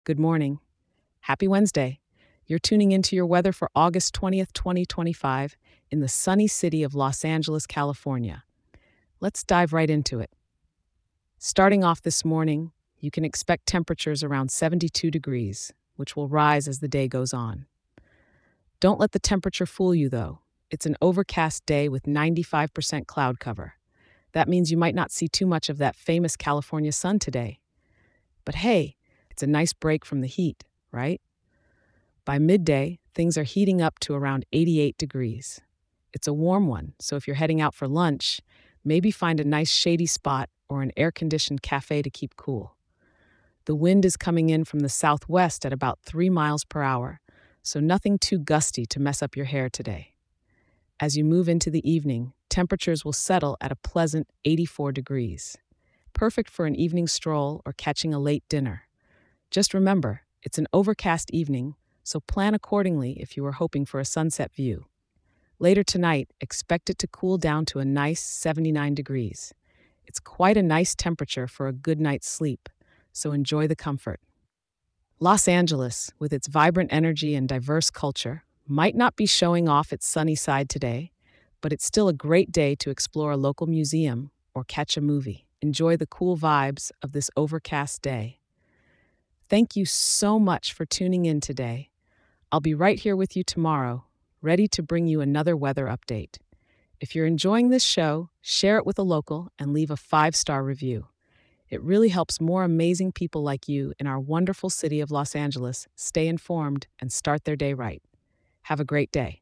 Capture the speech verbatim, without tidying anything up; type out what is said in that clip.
Good morning. Happy Wednesday. You're tuning into your weather for August twentieth, twenty twenty-five, in the sunny city of Los Angeles, California. Let's dive right into it. Starting off this morning, you can expect temperatures around seventy-two degrees, which will rise as the day goes on. Don't let the temperature fool you, though. It's an overcast day with ninety-five percent cloud cover. That means you might not see too much of that famous California sun today. But hey, it's a nice break from the heat, right? By midday, things are heating up to around eighty-eight degrees. It's a warm one, so if you're heading out for lunch, maybe find a nice shady spot or an air-conditioned cafe to keep cool. The wind is coming in from the southwest at about three miles per hour, so nothing too gusty to mess up your hair today. As you move into the evening, temperatures will settle at a pleasant eighty-four degrees. Perfect for an evening stroll or catching a late dinner. Just remember, it's an overcast evening, so plan accordingly if you are hoping for a sunset view. Later tonight, expect it to cool down to a nice seventy-nine degrees. It's quite a nice temperature for a good night's sleep, so enjoy the comfort. Los Angeles, with its vibrant energy and diverse culture, might not be showing off its sunny side today, but it's still a great day to explore a local museum or catch a movie. Enjoy the cool vibes of this overcast day. Thank you so much for tuning in today. I'll be right here with you tomorrow, ready to bring you another weather update. If you're enjoying this show, share it with a local and leave a five-star review. It really helps more amazing people like you in our wonderful city of Los Angeles stay informed and start their day right. Have a great day.